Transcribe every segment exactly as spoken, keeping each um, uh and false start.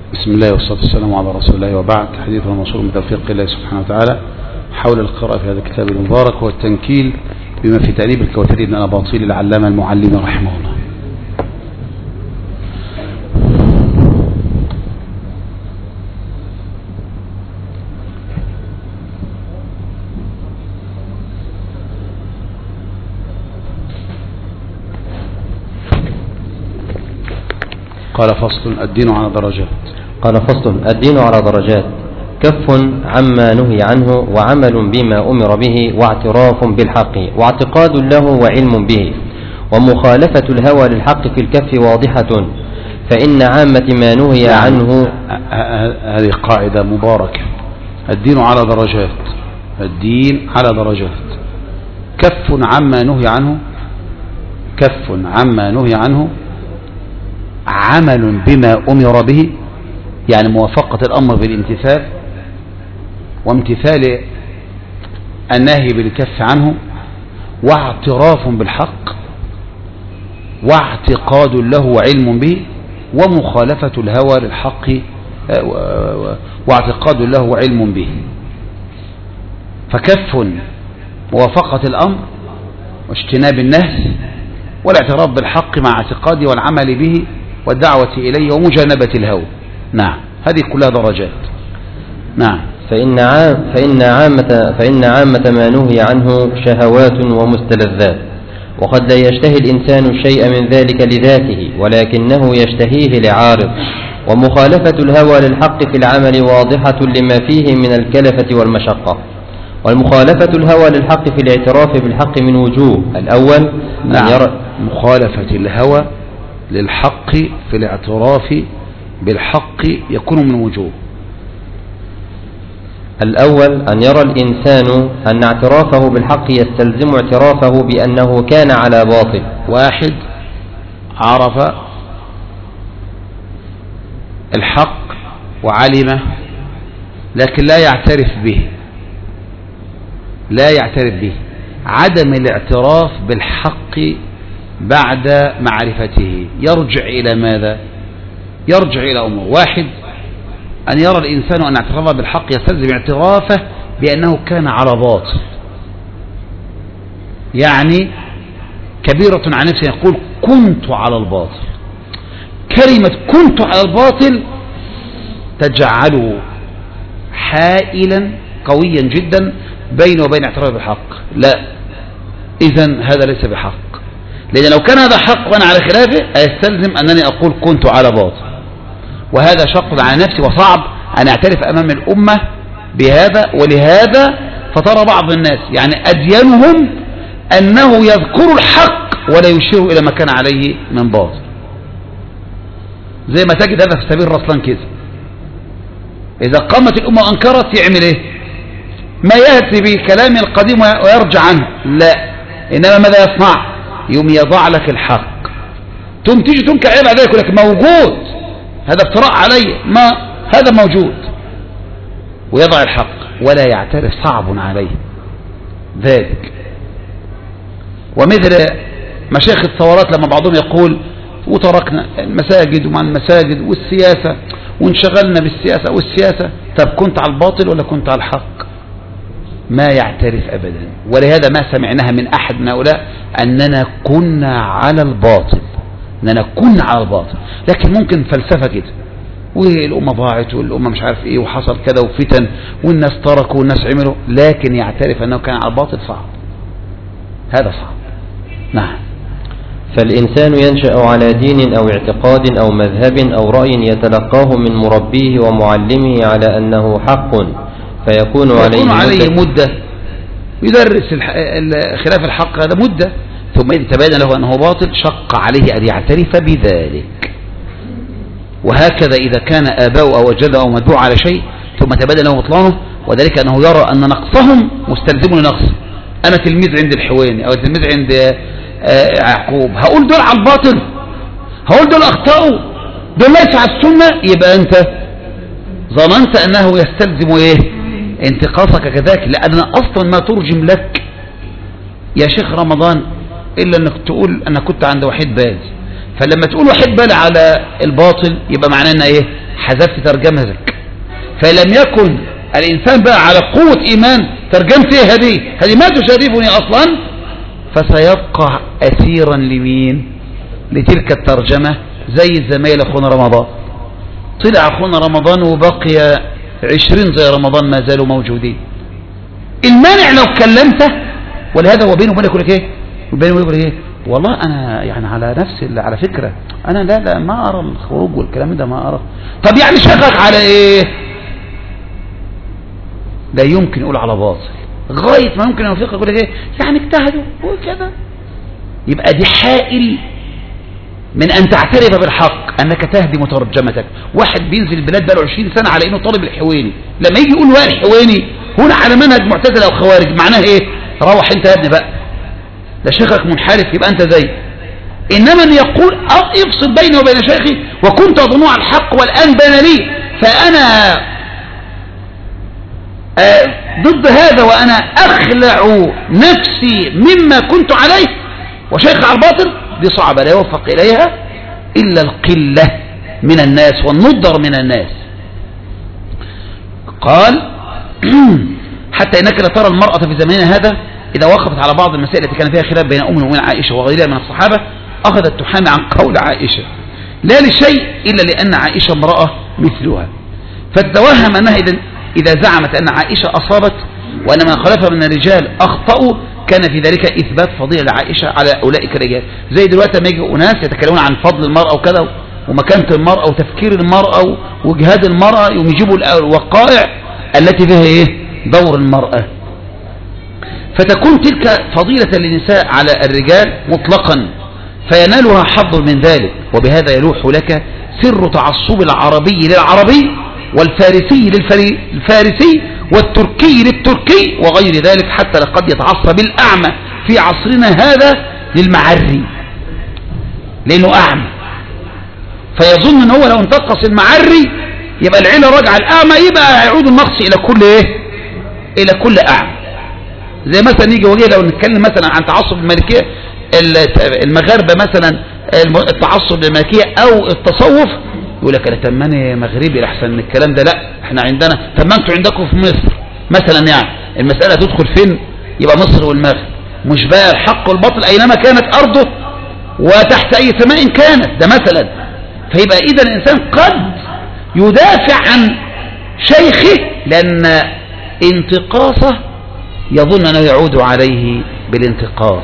بسم الله والصلاة والسلام على رسول الله، وبعد. حديث الموصول من توفيق الله سبحانه وتعالى حول القراءة في هذا الكتاب المبارك، هو التنكيل بما في تأنيب الكوثري بن الأباطيل العلامة المعلم رحمه الله. قال فصل: الدين على درجات. قال فصل: الدين على درجات: كف عما نهي عنه، وعمل بما أمر به، واعتراف بالحق، واعتقاد له، وعلم به، ومخالفة الهوى للحق في الكف واضحة، فإن عامة ما نهي عنه. هذه قاعدة مباركة: الدين على درجات. الدين على درجات. كف عما نهي عنه، كف عما نهي عنه، عمل بما أمر به، يعني موافقة الأمر بالامتثال، وامتثال النهي بالكف عنه، واعتراف بالحق، واعتقاد له وعلم به، ومخالفة الهوى للحق واعتقاد له وعلم به. فكف موافقة الأمر واجتناب النهي، والاعتراف بالحق مع اعتقاده والعمل به والدعوة إليه ومجانبة الهوى. نعم، هذه كلها درجات. نعم. فإن عام فإن عامة فإن عامة ما نهي عنه شهوات ومستلذات، وقد لا يشتهي الإنسان الشيء من ذلك لذاته، ولكنه يشتهيه لعارض. ومخالفة الهوى للحق في العمل واضحة لما فيه من الكلفة والمشقة. والمخالفة الهوى للحق في الاعتراف بالحق من وجوه: الأول نعم. أن يرى مخالفة الهوى للحق في الاعتراف بالحق يكون من وجوه. الأول أن يرى الإنسان أن اعترافه بالحق يستلزم اعترافه بأنه كان على باطل. واحد عرف الحق وعلمه لكن لا يعترف به، لا يعترف به. عدم الاعتراف بالحق بعد معرفته يرجع إلى ماذا؟ يرجع إلى أمور. واحد أن يرى الإنسان أن اعترافه بالحق يستلزم اعترافه بأنه كان على باطل، يعني كبيرة عن نفسه يقول كنت على الباطل. كلمة كنت على الباطل تجعله حائلا قويا جدا بينه وبين اعترافه بالحق. لا، إذن هذا ليس بحق، لأن لو كان هذا حق وأنا على خلافه أيستلزم أنني أقول كنت على باطل، وهذا شق على نفسي وصعب أن أعترف أمام الأمة بهذا. ولهذا فترى بعض الناس يعني أديانهم أنه يذكر الحق ولا يشير إلى ما كان عليه من باطل، زي ما تجد هذا في سبيل رسلان كده. إذا قامت الأمة وأنكرت يعمل إيه؟ ما يأتي بكلام القديم ويرجع عنه، لا، إنما ماذا يصنع؟ يوم يضع لك الحق، ثم تيجي تنكر عليه بعد ذلك يقول لك موجود، هذا افتراء علي، ما هذا موجود، ويضع الحق ولا يعترف، صعب عليه ذلك. ومثل مشايخ الثورات لما بعضهم يقول وتركنا المساجد ومع المساجد والسياسة وانشغلنا بالسياسة والسياسة. طب كنت على الباطل ولا كنت على الحق؟ ما يعترف أبدا. ولهذا ما سمعناها من أحد من هؤلاء أننا كنا على الباطل، أننا كنا على الباطل. لكن ممكن فلسفة كده، والأمة ضاعت والأمة مش عارف إيه وحصل كذا وفتن والناس تركوا والناس عملوا، لكن يعترف أنه كان على الباطل، صعب، هذا صعب. نعم. فالإنسان ينشأ على دين أو اعتقاد أو مذهب أو رأي يتلقاه من مربيه ومعلمه على أنه حق، فيكون عليه, عليه مدة يدرس خلاف الحق هذا مدة، ثم إذا تبين له أنه باطل شق عليه أن يعترف بذلك. وهكذا إذا كان آباؤه أو أجداؤه أو متبوع على شيء ثم تبين له بطلانه، وذلك أنه يرى أن نقصهم مستلزم لنقصه. أنا تلميذ عند الحويني أو تلميذ عند يعقوب، هقول دول على الباطل، هقول دول أخطأوا، دول ليس على السنة، يبقى أنت ظننت أنه يستلزم إيه؟ انتقاصك كذلك، لأن أصلا ما ترجم لك يا شيخ رمضان إلا أنك تقول أنا كنت عند وحيد بال. فلما تقول وحيد بال على الباطل يبقى معناه أن إيه؟ حذفت ترجمتك. فلم يكن الإنسان بقى على قوة إيمان ترجمت ايه هذه هذه ما تشرفني أصلا، فسيبقى أسيرا لمين؟ لتلك الترجمة. زي زميل أخونا رمضان، طلع أخونا رمضان وبقي عشرين زي رمضان ما زالوا موجودين. المانع لو كلمته، ولهذا هو بينه وبينك يقول لك ايه وبينه وبينك ايه والله انا يعني على نفسي على فكرة انا لا لا ما ارى الخروج والكلام ده ما ارى. طب يعني شغلك على ايه؟ لا يمكن يقول على باطل، غاية ما يمكن يوفقك يقول لك ايه يعني اجتهدوا وكذا. يبقى دي حائل من ان تعترف بالحق انك تهدم ترجمتك. واحد بينزل البلاد بقاله عشرين سنة على انه طالب الحويني، لما يجي يقول وائل الحويني هنا على منهج معتزلة او خوارج، معناه ايه؟ روح انت يا ابني بقى، ده شيخك منحرف يبقى انت زي. انما ان يقول افصل بيني وبين شيخي وكنت اظن على الحق والان بان لي فانا آه ضد هذا وانا اخلع نفسي مما كنت عليه وشيخ على الباطل، دي صعبة لا يوفق اليها الا القلة من الناس والندر من الناس. قال حتى انك لا ترى المرأة في زماننا هذا اذا وقفت على بعض المسائل التي كان فيها خلاف بين ام المؤمنين عائشة وغيرها من الصحابة اخذت تحامي عن قول عائشة لا لشيء الا لان عائشة امرأة مثلها، فتتوهم انها اذا اذا زعمت ان عائشة اصابت وان من خلفها من الرجال اخطأوا كان في ذلك اثبات فضيلة لعائشة على اولئك الرجال. زي دلوقتي لما يجي اناس يتكلمون عن فضل المرأة وكذا ومكانة المرأة وتفكير المرأة وجهاد المرأة، يوم يجيبوا الوقائع التي فيها ايه دور المرأة، فتكون تلك فضيلة للنساء على الرجال مطلقا فينالها حظ من ذلك. وبهذا يلوح لك سر تعصب العربي للعربي والفارسي للفارسي والتركي للتركي وغير ذلك، حتى لقد يتعصب الأعمى في عصرنا هذا للمعري لأنه أعمى، فيظن أنه هو لو انتقص المعري يبقى العيلة راجعة الأعمى، يبقى يعود النقص إلى كل إيه إلى كل أعمى. زي مثلا يجي وجه لو نتكلم مثلا عن تعصب المالكية المغاربة مثلا، التعصب المالكية أو التصوف، يقول لك أنا تماني مغربي لحسن من الكلام ده، لا احنا عندنا تم انتوا عندكم في مصر مثلا، يعني المسألة تدخل فين؟ يبقى مصر والمغرب، مش بقى الحق والباطل أينما كانت أرضه وتحت أي سماء كانت، ده مثلا. فيبقى إذا الإنسان قد يدافع عن شيخه لأن انتقاصه يظن أنه يعود عليه بالانتقاص.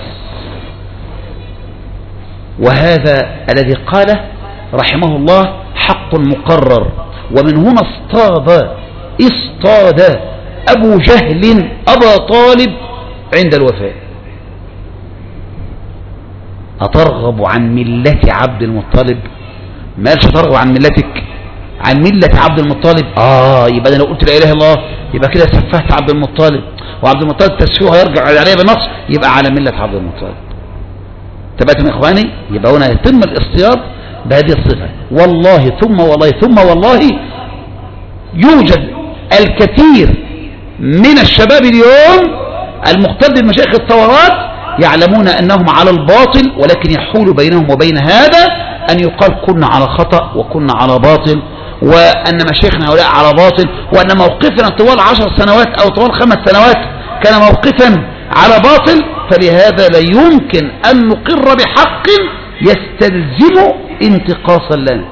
وهذا الذي قاله رحمه الله حق مقرر. ومن هنا اصطاد اصطاد أبو جهل أبا طالب عند الوفاة. أترغب عن ملة عبد المطلب؟ ما قالش ترغب عن ملتك، عن ملة عبد المطلب. آه يبقى أنا لو قلت لا إله إلا الله يبقى كده سفهت عبد المطلب، وعبد المطلب تسفيهه يرجع عليه بنص يبقى على ملة عبد المطلب. تبعتم يا إخواني؟ يبقى هنا يتم الاصطياد بهذه الصفة. والله ثم والله ثم والله يوجد الكثير من الشباب اليوم المقتد بمشايخ الثورات يعلمون أنهم على الباطل، ولكن يحول بينهم وبين هذا أن يقال كنا على خطأ وكنا على باطل، وأن مشايخنا هؤلاء على باطل، وأن موقفنا طوال عشر سنوات أو طوال خمس سنوات كان موقفا على باطل. فلهذا لا يمكن أن نقر بحق يستلزم انتقاصا لنا.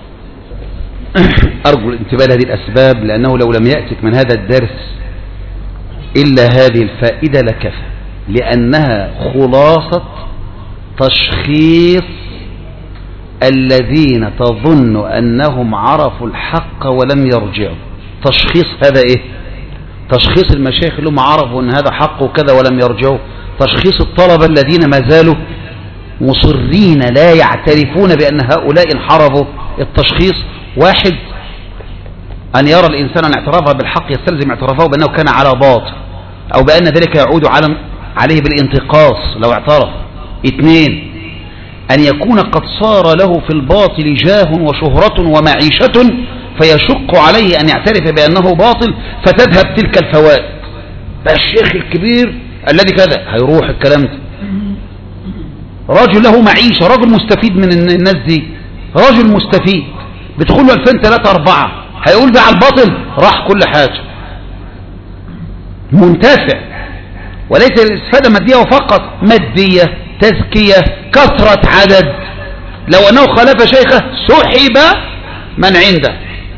أرجو الانتباه لهذه الأسباب، لأنه لو لم يأتك من هذا الدرس إلا هذه الفائدة لكفى، لأنها خلاصة تشخيص الذين تظن أنهم عرفوا الحق ولم يرجعوا. تشخيص هذا إيه؟ تشخيص المشايخ اللي هم عرفوا أن هذا حق وكذا ولم يرجعوا. تشخيص الطلبة الذين ما زالوا مصرين لا يعترفون بأن هؤلاء انحرفوا. التشخيص واحد أن يرى الإنسان أن اعترافه بالحق يستلزم اعترافه بأنه كان على باطل، أو بأن ذلك يعود عليه بالانتقاص لو اعترف. اثنين أن يكون قد صار له في الباطل جاه وشهرة ومعيشة فيشق عليه أن يعترف بأنه باطل فتذهب تلك الفوائد. بقى الشيخ الكبير الذي كذا هيروح الكلام ده، رجل له معيشة، رجل مستفيد من الناس دي، رجل مستفيد بتدخل له ألفين ثلاثة أربعة، هيقول بقى على الباطل راح كل حاجة، منتفع، وليس الاستفادة مادية وفقط، مادية، تزكية، كثرة عدد. لو أنه خالف شيخه سحب من عنده.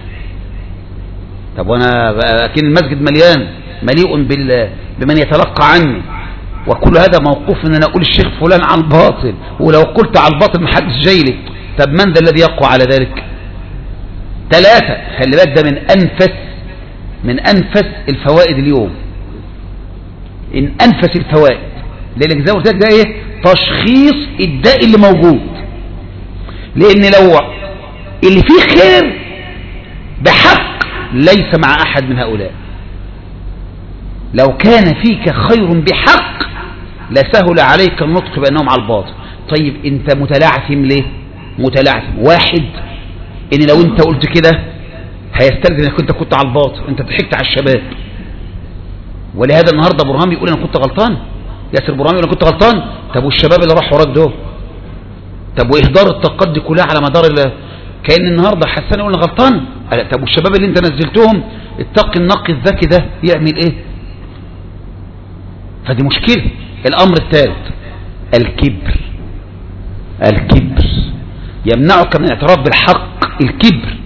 طب وأنا أكين المسجد مليان مليء بمن يتلقى عني، وكل هذا موقوف أن أنا أقول الشيخ فلان على الباطل، ولو قلت على الباطل محدش جاي لي. طب من ذا الذي يقوى على ذلك؟ ثلاثة، خلي بالك ده من أنفس من أنفس الفوائد اليوم، إن أنفس الفوائد، لأنك زي ما قلت لك ده إيه؟ تشخيص الداء اللي موجود. لأن لو اللي فيه خير بحق ليس مع أحد من هؤلاء، لو كان فيك خير بحق لسهل عليك النطق بأنهم على الباطل. طيب أنت متلعثم ليه؟ متلعثم واحد، إن لو أنت قلت كده هيستلزم أنك أنت كنت على الباطل، أنت ضحكت على الشباب. ولهذا النهاردة برهام يقول أنا كنت غلطان، ياسر برهام يقول أنا كنت غلطان. طب والشباب اللي راح وراك دول؟ طب وإهدار الطاقات دي كلها على مدار ال... كأن النهاردة حسان يقول أنا غلطان. طب والشباب اللي أنت نزلتهم الطاق النقي الذكي ده يعمل إيه؟ فدي مشكلة. الأمر الثالث الكبر. الكبر يمنعك من الاعتراف بالحق. الكبر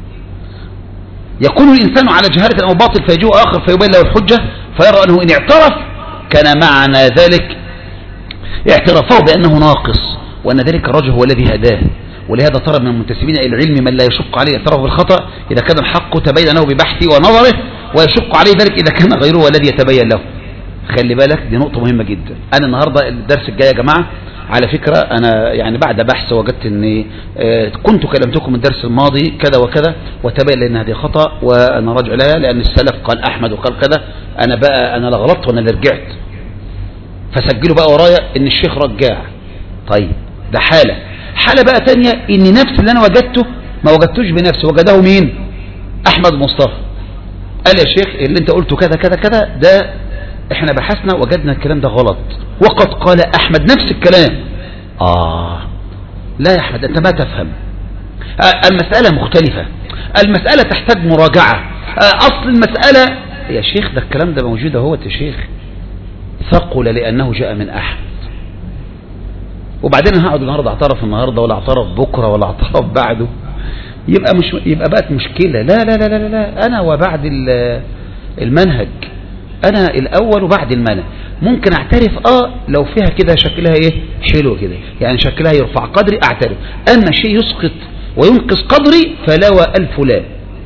يكون الإنسان على جهالة أو باطل فيجوء آخر فيبين له الحجة فيرى أنه إن اعترف كان معنى ذلك اعترافه بأنه ناقص، وأن ذلك الرجل هو الذي هداه. ولهذا ترى من المنتسبين إلى العلم من لا يشق عليه اعتراف بالخطأ إذا كان الحق تبين له ببحثه ونظره، ويشق عليه ذلك إذا كان غيره هو الذي يتبين له. خلي بالك دي نقطة مهمة جدا. أنا النهاردة الدرس الجاي يا جماعة على فكرة أنا يعني بعد بحث وجدت أني كنت كلمتكم الدرس الماضي كذا وكذا وتبين لأن هذه خطأ وأنا راجع لها، لأن السلف قال أحمد وقال كذا، أنا بقى أنا لا غلطت وأنا اللي رجعت، فسجلوا بقى ورايا أن الشيخ رجع. طيب ده حالة حالة بقى تانية، أن نفس اللي أنا وجدته ما وجدتوش بنفسي، وجده مين؟ أحمد مصطفى. قال يا شيخ اللي أنت قلته كذا كذا كذا ده احنا بحثنا وجدنا الكلام ده غلط، وقد قال احمد نفس الكلام. اه لا يا احمد انت ما تفهم، آه المسألة مختلفة، المسألة تحتاج مراجعة، آه اصل المسألة يا شيخ ده الكلام ده موجود اهو يا شيخ، ثقل لانه جاء من احمد. وبعدين هقعد النهارده اعترف النهارده ولا اعترف بكره ولا اعترف بعده، يبقى مش يبقى بقت مشكلة. لا لا لا لا لا انا وبعد المنهج، انا الاول وبعد المنهج. ممكن اعترف اه لو فيها كده شكلها ايه حلو كده، يعني شكلها يرفع قدري اعترف، اما شيء يسقط وينقص قدري فلا والف لا.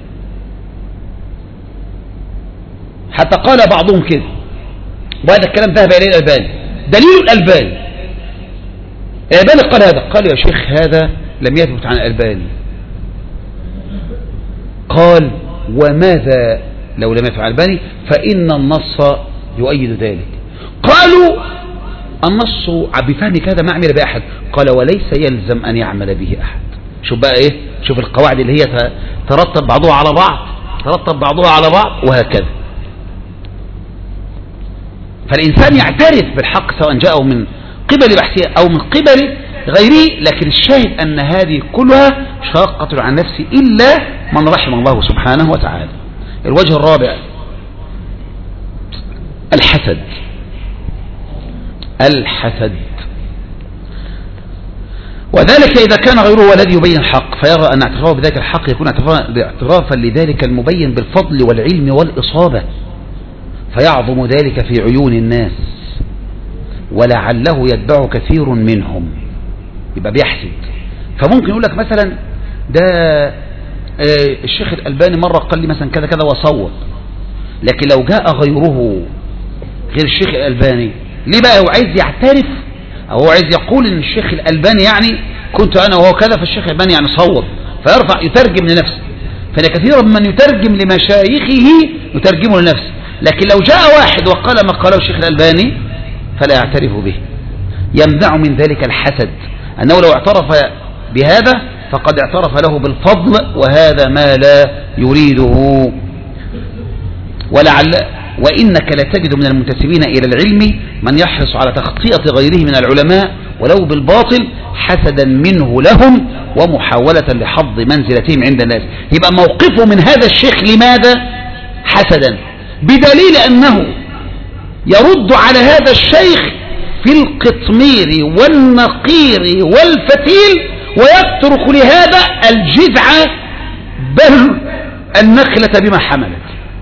حتى قال بعضهم كده، وهذا الكلام ذهب اليه الالباني، دليل الالباني الالباني قال هذا، قال يا شيخ هذا لم يثبت عن الالباني. قال وماذا لو لم يفعل الألباني؟ فإن النص يؤيد ذلك. قالوا النص بفهمك هذا ما عمل بأحد، قال وليس يلزم أن يعمل به أحد. شوف بقى إيه، شوف القواعد اللي هي ترتب بعضها على بعض، ترتب بعضها على بعض وهكذا. فالإنسان يعترف بالحق سواء جاءه من قبل بحثه أو من قبل غيره، لكن الشاهد أن هذه كلها شاقة عن نفسه إلا من رحم الله سبحانه وتعالى. الوجه الرابع الحسد. الحسد وذلك إذا كان غيره هو الذي يبين الحق فيرى أن اعترافه بذلك الحق يكون اعترافا لذلك المبين بالفضل والعلم والإصابة، فيعظم ذلك في عيون الناس ولعله يتبع كثير منهم. يبقى بيحسد. فممكن يقول لك مثلا ده الشيخ الألباني مرة قال لي مثلا كذا كذا وصوت، لكن لو جاء غيره غير الشيخ الألباني ليه بقى هو عايز يعترف أو هو عايز يقول ان الشيخ الألباني يعني كنت أنا وهو كذا فالشيخ الألباني يعني صوت، فيرفع يترجم لنفسه. فإن كثيرا من يترجم لمشايخه يترجمه لنفسه، لكن لو جاء واحد وقال ما قاله الشيخ الألباني فلا يعترف به. يمنع من ذلك الحسد، أنه لو اعترف بهذا فقد اعترف له بالفضل وهذا ما لا يريده. ولعل وإنك لتجد من المنتسبين إلى العلم من يحرص على تخطئة غيره من العلماء ولو بالباطل حسدا منه لهم ومحاولة لحظ منزلتهم عند الناس. يبقى موقفه من هذا الشيخ لماذا؟ حسدا، بدليل أنه يرد على هذا الشيخ في القطمير والنقير والفتيل، ويترك لهذا الجذع بل النخلة بما حملت.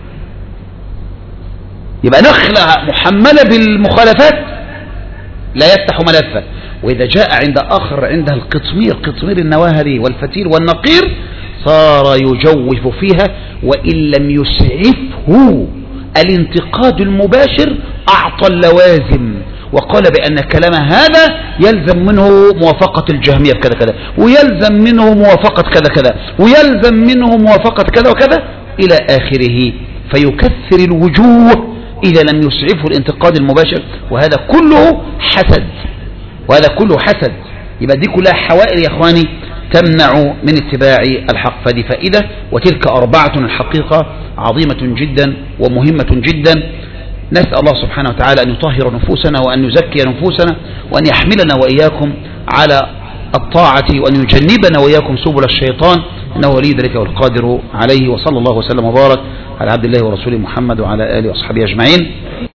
يبقى نخلة محملة بالمخالفات لا يفتح ملفا، وإذا جاء عند آخر عندها القطمير، قطمير النواهري والفتيل والنقير، صار يجوف فيها، وإن لم يسعفه الانتقاد المباشر أعطى اللوازم، وقال بأن كلام هذا يلزم منه موافقة الجهمية بكذا كذا، ويلزم منه موافقة كذا كذا، ويلزم منه موافقة كذا وكذا إلى آخره، فيكثر الوجوه إذا لم يسعفه الانتقاد المباشر. وهذا كله حسد، وهذا كله حسد. يبقى دي كلها حوائل يا إخواني تمنع من اتباع الحق. فدي فائدة، وتلك أربعة الحقيقة عظيمة جدا ومهمة جدا. نسأل الله سبحانه وتعالى أن يطهر نفوسنا وأن يزكي نفوسنا وأن يحملنا وإياكم على الطاعة وأن يجنبنا وإياكم سبل الشيطان، إنه ولي ذلك والقادر عليه. وصلى الله وسلم وبارك على عبد الله ورسوله محمد وعلى آله وأصحابه أجمعين.